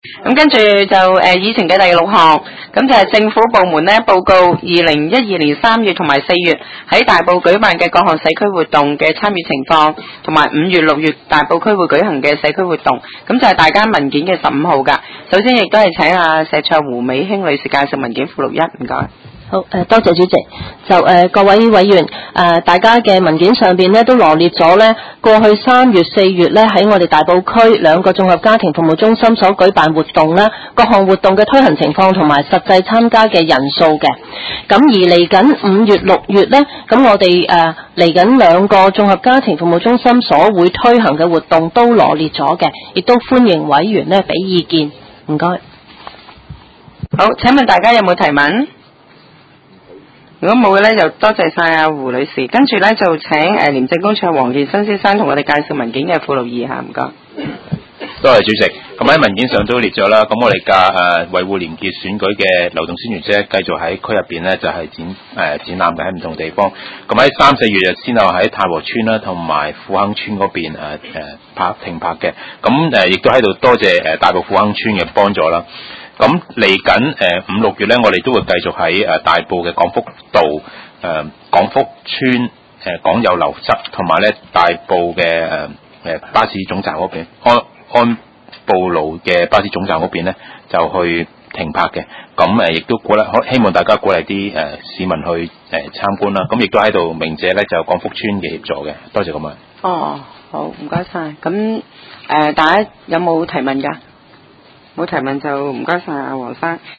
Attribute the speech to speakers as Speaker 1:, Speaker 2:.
Speaker 1: 咁跟住就議程嘅第6項，咁就係政府部門呢報告2012年3月同埋4月喺大埔舉辦嘅各項社區活動嘅參與情況，同埋5月6月大埔區會舉行嘅社區活動，咁就係大家文件嘅15號㗎。首先亦都係請阿石卓胡美興女士介紹文件附錄1，唔該。
Speaker 2: 好，多謝主席。就各位委員，大家嘅文件上邊咧都羅列咗咧過去3月、4月咧喺我哋大埔區2個綜合家庭服務中心所舉辦活動啦，各項活動嘅推行情況同埋實際參加嘅人數嘅。咁而嚟緊5月、6月咧，咁我哋嚟緊2個綜合家庭服務中心所會推行嘅活動都羅列咗嘅，亦都歡迎委員咧俾意見。唔該。
Speaker 1: 好，請問大家有冇提問？如果冇嘅咧，就多謝晒阿胡女士。跟住咧就請廉政公署黃建新先生同我哋介紹文件嘅附錄2嚇，唔該。
Speaker 3: 多謝主席。咁喺文件上都列咗啦。咁我哋嘅維護廉潔選舉嘅流動宣傳車繼續喺區入邊咧就係展覽嘅喺唔同地方。咁喺3、4月先後喺太和村啦同埋富亨村嗰邊停泊嘅。咁亦都喺度多謝大埔富亨村嘅幫助啦。咁嚟緊5、6月咧，我哋都會繼續喺大埔嘅廣福道、廣福村、廣友樓側同埋咧大埔嘅巴士總站嗰邊安布路嘅巴士總站嗰邊咧就去停泊嘅。咁亦都希望大家鼓勵啲市民去參觀啦。咁亦都喺度鳴謝咧就廣福村嘅協助嘅。多謝咁樣。
Speaker 1: 哦，好，唔該晒。咁大家有冇提問㗎？冇提問就唔該晒阿黃生。